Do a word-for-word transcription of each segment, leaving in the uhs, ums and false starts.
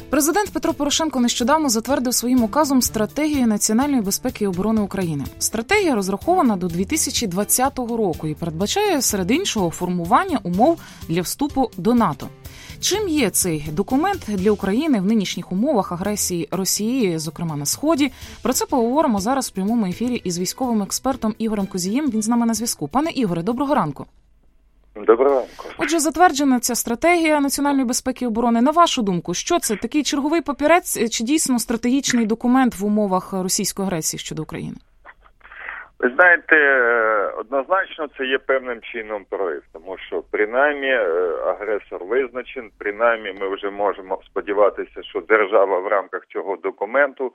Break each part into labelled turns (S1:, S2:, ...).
S1: Президент Петро Порошенко нещодавно затвердив своїм указом стратегію національної безпеки і оборони України. Стратегія розрахована до дві тисячі двадцятого року і передбачає, серед іншого, формування умов для вступу до НАТО. Чим є цей документ для України в нинішніх умовах агресії Росії, зокрема на Сході? Про це поговоримо зараз в прямому ефірі із військовим експертом Ігорем Козієм. Він з нами на зв'язку. Пане Ігоре, доброго ранку.
S2: Доброго ранку.
S1: Отже, затверджена ця стратегія національної безпеки і оборони. На вашу думку, що це? Такий черговий папірець чи дійсно стратегічний документ в умовах російської агресії щодо України?
S2: Ви знаєте, однозначно це є певним чином прорив, тому що принаймні агресор визначен, принаймні ми вже можемо сподіватися, що держава в рамках цього документу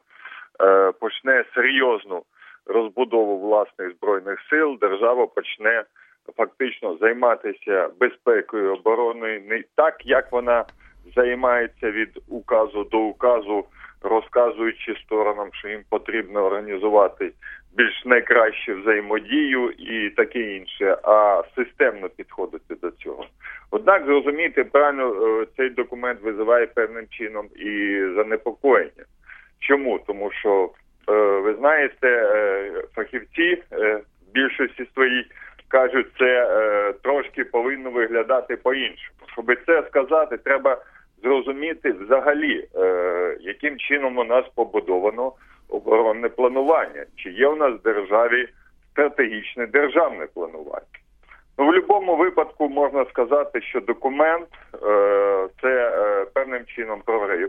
S2: почне серйозну розбудову власних збройних сил, держава почне фактично займатися безпекою оборони не так, як вона займається від указу до указу, розказуючи сторонам, що їм потрібно організувати більш найкращу взаємодію і таке інше, а системно підходити до цього. Однак, зрозуміти правильно, цей документ визиває певним чином і занепокоєння. Чому? Тому що, ви знаєте, фахівці в більшості своїй кажуть, це е, трошки повинно виглядати по-іншому. Щоб це сказати, треба зрозуміти взагалі, е, яким чином у нас побудовано оборонне планування. Чи є у нас в державі стратегічне державне планування. Ну, в будь-якому випадку можна сказати, що документ е, – це е, певним чином прорив,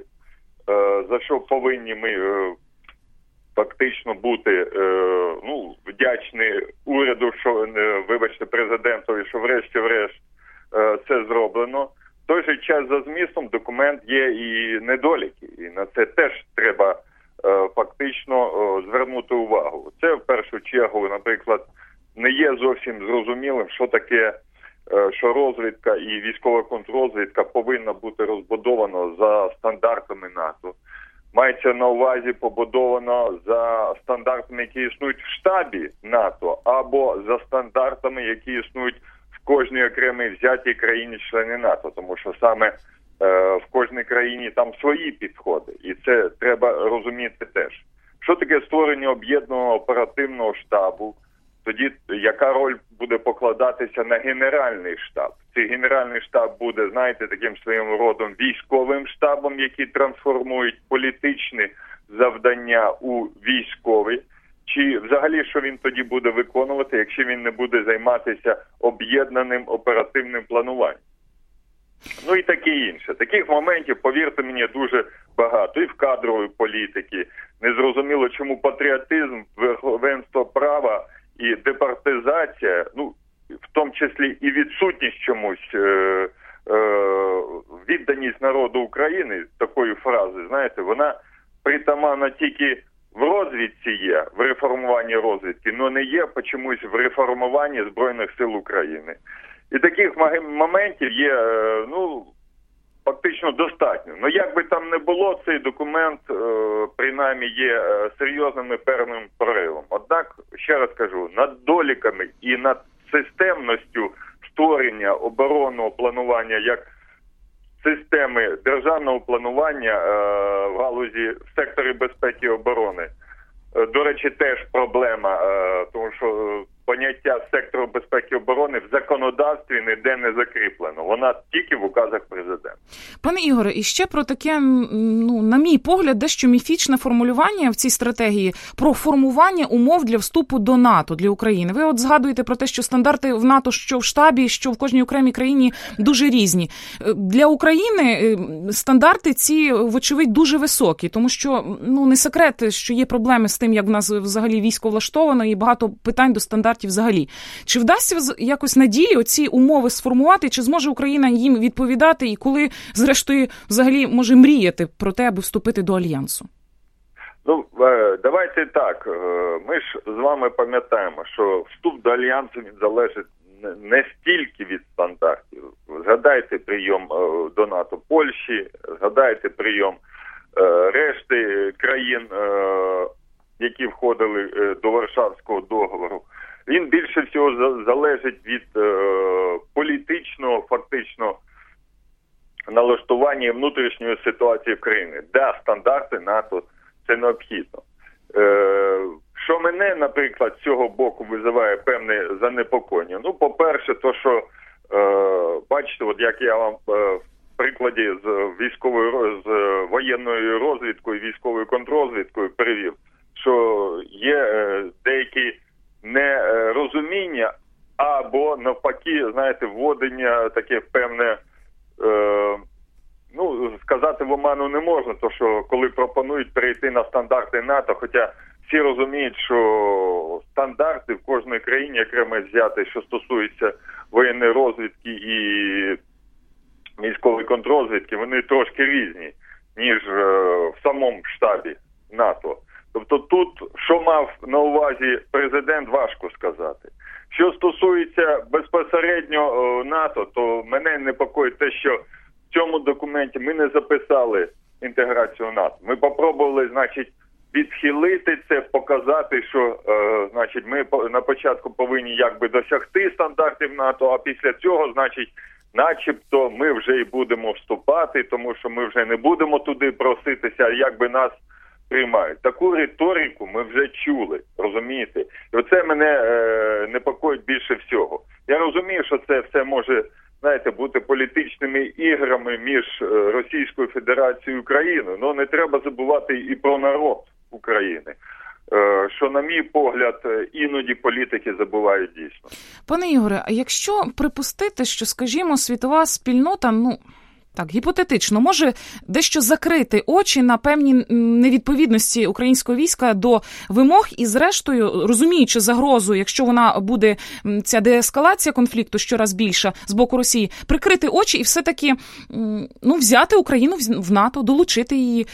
S2: е, за що повинні ми е, фактично бути е, ну, вдячні уряду, що, вибачте, президентові, що врешті-врешт е, це зроблено. В той же час за змістом документ є і недоліки, і на це теж треба е, фактично е, звернути увагу. Це в першу чергу, наприклад, не є зовсім зрозумілим, що таке, е, що розвідка і військова контррозвідка повинна бути розбудована за стандартами НАТО. Мається на увазі побудовано за стандартами, які існують в штабі НАТО, або за стандартами, які існують в кожній окремій взятій країні-члені НАТО. Тому що саме е, в кожній країні там свої підходи. І це треба розуміти теж. Що таке створення об'єднаного оперативного штабу? Тоді яка роль буде покладатися на Генеральний штаб? Цей Генеральний штаб буде, знаєте, таким своїм родом військовим штабом, які трансформують політичні завдання у військові. Чи взагалі, що він тоді буде виконувати, якщо він не буде займатися об'єднаним оперативним плануванням? Ну і таке інше. Таких моментів, повірте мені, дуже багато. І в кадровій політиці. Незрозуміло, чому патріотизм, верховенство права і департизація, ну, в тому числі і відсутність чомусь, е, е, відданість народу України, такої фрази, знаєте, вона притаманна тільки в розвідці є, в реформуванні розвідки, але не є чомусь в реформуванні Збройних сил України. І таких моментів є, е, ну, фактично достатньо. Ну, як би там не було, цей документ, е, принаймні, є е, серйозним і певним проривом. Однак, ще раз кажу, над доліками і над системністю створення оборонного планування як системи державного планування е, в галузі в секторі безпеки і оборони, е, до речі, теж проблема, е, тому що поняття сектору безпеки і оборони в законодавстві ніде не закріплено. Вона тільки в указах президента.
S1: Пане Ігоре, і ще про таке, ну, на мій погляд, дещо міфічне формулювання в цій стратегії про формування умов для вступу до НАТО для України. Ви от згадуєте про те, що стандарти в НАТО, що в штабі, що в кожній окремій країні дуже різні. Для України стандарти ці, вочевидь, дуже високі, тому що, ну, не секрет, що є проблеми з тим, як в нас взагалі військо влаштовано, і багато питань до стандартів взагалі. Чи вдасться якось на ділі оці умови сформувати, чи зможе Україна їм відповідати, і коли, зрештою, взагалі може мріяти про те, аби вступити до Альянсу?
S2: Ну, давайте так. Ми ж з вами пам'ятаємо, що вступ до Альянсу він залежить не стільки від стандартів. Згадайте прийом до НАТО Польщі, згадайте прийом решти країн, які входили до Варшавського договору. Він більше всього залежить від е, політичного, фактично, налаштування внутрішньої ситуації в країні. Да, стандарти НАТО – це необхідно. Е, що мене, наприклад, з цього боку визиває певне занепокоєння? Ну, по-перше, то, що, е, бачите, от як я вам е, в прикладі з військовою, з воєнною розвідкою, військовою контррозвідкою перевів, що є е, деякі нерозуміння або, навпаки, знаєте, вводення таке певне, е, ну, сказати в оману не можна, то що коли пропонують перейти на стандарти НАТО, хоча всі розуміють, що стандарти в кожній країні окремо взяти, що стосується воєнної розвідки і військової контррозвідки, вони трошки різні, ніж е, в самому штабі НАТО. Тобто тут, що мав на увазі президент, важко сказати. Що стосується безпосередньо е, НАТО, то мене непокоїть те, що в цьому документі ми не записали інтеграцію НАТО. Ми попробували, значить, відхилити це, показати, що, е, значить, ми на початку повинні якби досягти стандартів НАТО, а після цього, значить, начебто ми вже і будемо вступати, тому що ми вже не будемо туди проситися, якби нас приймають. Таку риторику ми вже чули, розумієте? І оце мене е, непокоїть більше всього. Я розумію, що це все може, знаєте, бути політичними іграми між Російською Федерацією і Україною, але не треба забувати і про народ України. Що, на мій погляд, іноді політики забувають дійсно.
S1: Пане Ігоре, а якщо припустити, що, скажімо, світова спільнота, ну, так, гіпотетично, може дещо закрити очі на певні невідповідності українського війська до вимог і, зрештою, розуміючи загрозу, якщо вона буде, ця деескалація конфлікту щораз більша з боку Росії, прикрити очі і все-таки, ну, взяти Україну в НАТО, долучити її,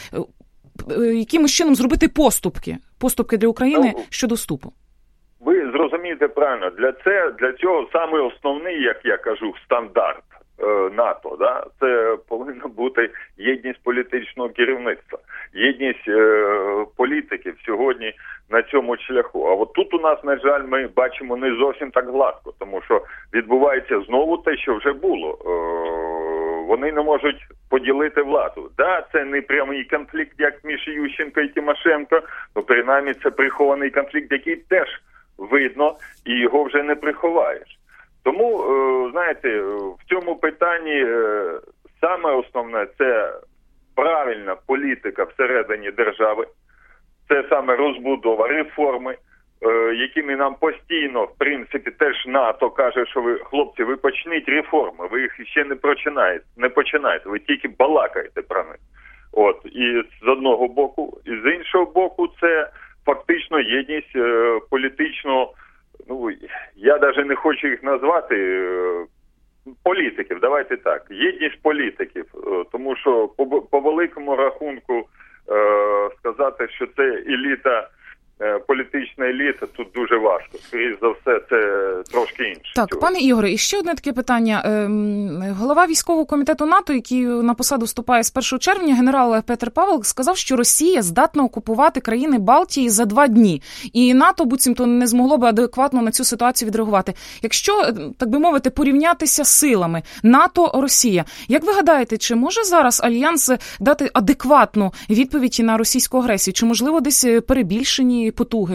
S1: якимось чином зробити поступки, поступки для України ну, щодо вступу.
S2: Ви зрозумієте правильно, для, це, для цього саме основний, як я кажу, стандарт е, НАТО, да? Це повинна бути єдність політичного керівництва, єдність е, політиків сьогодні на цьому шляху. А от тут у нас, на жаль, ми бачимо не зовсім так гладко, тому що відбувається знову те, що вже було. Е, Вони не можуть поділити владу. Да, це не прямий конфлікт, як між Ющенко і Тимошенко, але принаймні це прихований конфлікт, який теж видно, і його вже не приховаєш. Тому, знаєте, в цьому питанні саме основне – це правильна політика всередині держави, це саме розбудова, реформи, якими нам постійно, в принципі, теж НАТО каже, що ви, хлопці, ви почніть реформи, ви їх ще не починаєте, не починаєте, ви тільки балакаєте про них. От, і з одного боку, і з іншого боку, це фактично єдність е, політичного, ну, я навіть не хочу їх назвати, е, політиків, давайте так, єдність політиків, е, тому що по, по великому рахунку е, сказати, що це еліта, політична еліта, тут дуже важко. Скоріше за все, це трошки інше.
S1: Так, пане Ігоре, і ще одне таке питання. Голова військового комітету НАТО, який на посаду вступає з першого червня, генерал Петр Павел, сказав, що Росія здатна окупувати країни Балтії за два дні. І НАТО, буцімто, не змогло би адекватно на цю ситуацію відреагувати. Якщо, так би мовити, порівнятися силами НАТО-Росія, як ви гадаєте, чи може зараз Альянс дати адекватну відповідь на російську агресію? Чи, можливо, десь перебільшені потуги?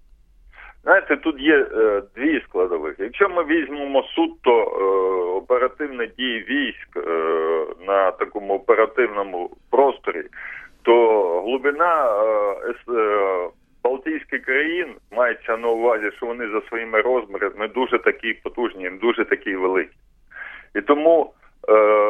S2: Знаєте, тут є е, дві складових. Якщо ми візьмемо суто е, оперативні дії військ е, на такому оперативному просторі, то глибина е, е, Балтійських країн мається на увазі, що вони за своїми розмірами дуже такі потужні, дуже такі великі. І тому е,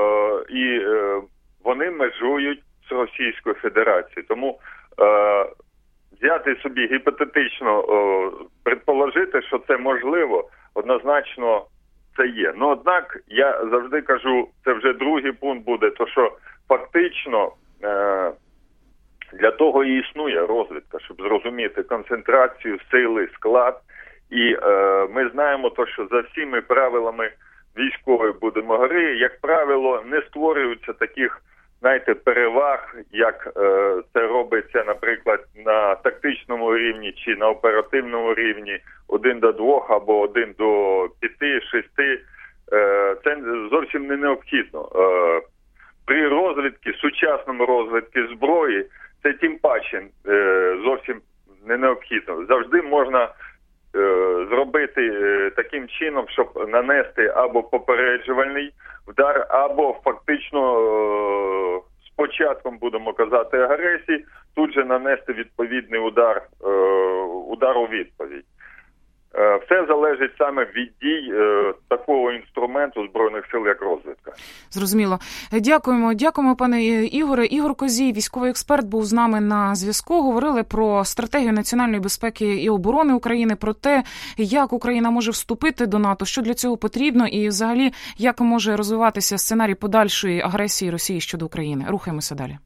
S2: і е, вони межують з Російською Федерацією. Тому е, взяти собі гіпотетично, о, предположити, що це можливо, однозначно це є. Ну, однак, я завжди кажу, це вже другий пункт буде, то що фактично е- для того і існує розвідка, щоб зрозуміти концентрацію, сили, склад. І е- ми знаємо, то, що за всіми правилами військової будемо гри, як правило, не створюються таких, знаєте, переваг, як е, це робиться, наприклад, на тактичному рівні чи на оперативному рівні один до двох або один до п'яти, шести. Е, це зовсім не необхідно. Е, в розвідки, сучасному розвідки зброї, це тим паче е, зовсім не необхідно. Завжди можна е, зробити е, таким чином, щоб нанести або попереджувальний удар, або фактично е, з початком, будемо казати, агресії, тут же нанести відповідний удар, е, удар у відповідь. Все залежить саме від дій е, такого інструменту Збройних сил, як розвідка.
S1: Зрозуміло. Дякуємо. Дякуємо, пане Ігоре. Ігор Козій, військовий експерт, був з нами на зв'язку. Говорили про стратегію національної безпеки і оборони України, про те, як Україна може вступити до НАТО, що для цього потрібно і взагалі, як може розвиватися сценарій подальшої агресії Росії щодо України. Рухаємося далі.